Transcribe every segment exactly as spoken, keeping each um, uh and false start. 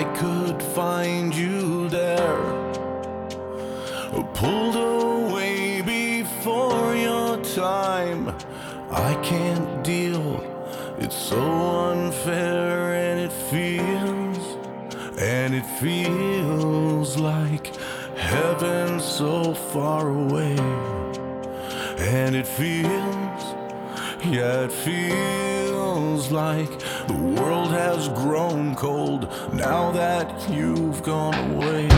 could find you there, pulled away before your time. I can't deal, it's so unfair, and it feels, and it feels like heaven so far away. And it feels, yeah, it feels like the world has grown cold now that you've gone away.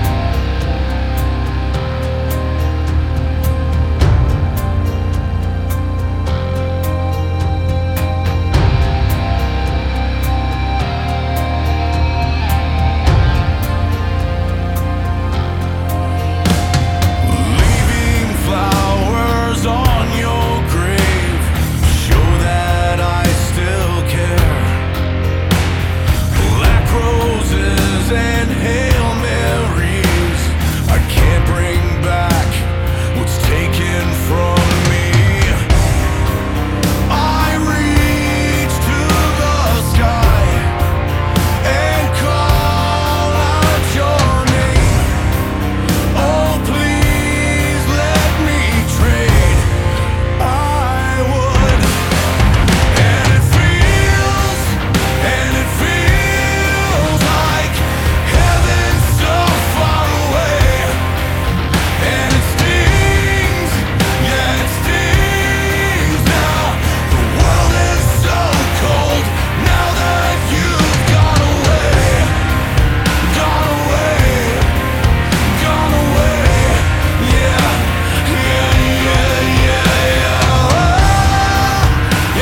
And Hail Marys, I can't bring back what's taken from me. I reach to the sky and call out your name. Oh, please let me trade. I would. And it feels, and it feels like heaven's so far away. And it stings, yeah, it stings now. The world is so cold now that you've gone away. Gone away, gone away. Yeah, yeah, yeah, yeah, yeah. Oh,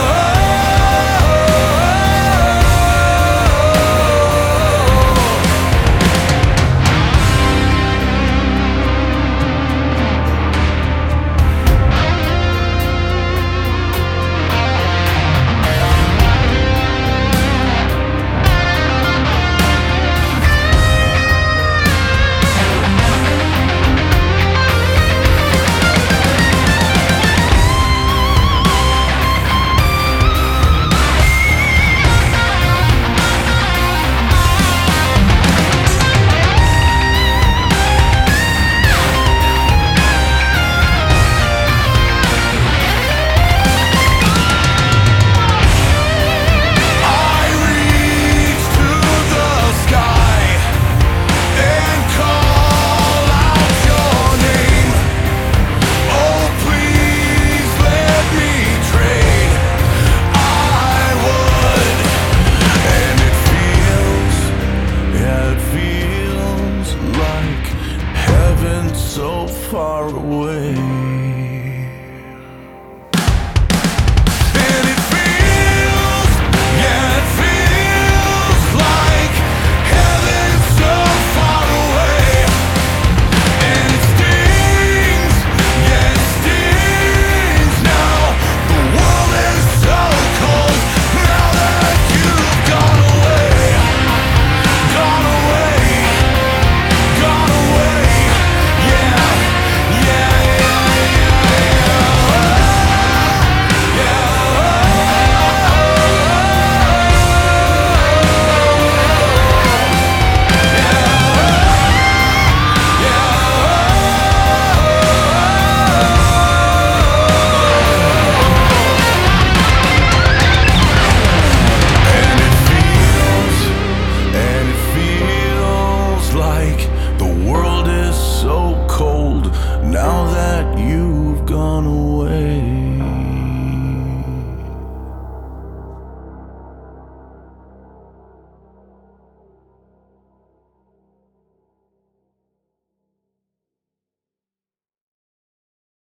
I reach to the sky and call out your name. Oh, please let me trade. I would. And it feels, yeah, it feels like heaven so far away. And it feels, yeah, it feels like heaven so far away. And it stings, yeah, it stings now. The world is so cold now that you've gone away. Gone away, gone away. Yeah, yeah, yeah, yeah, yeah. And it feels, and it feels like the world is so cold now that you've gone away.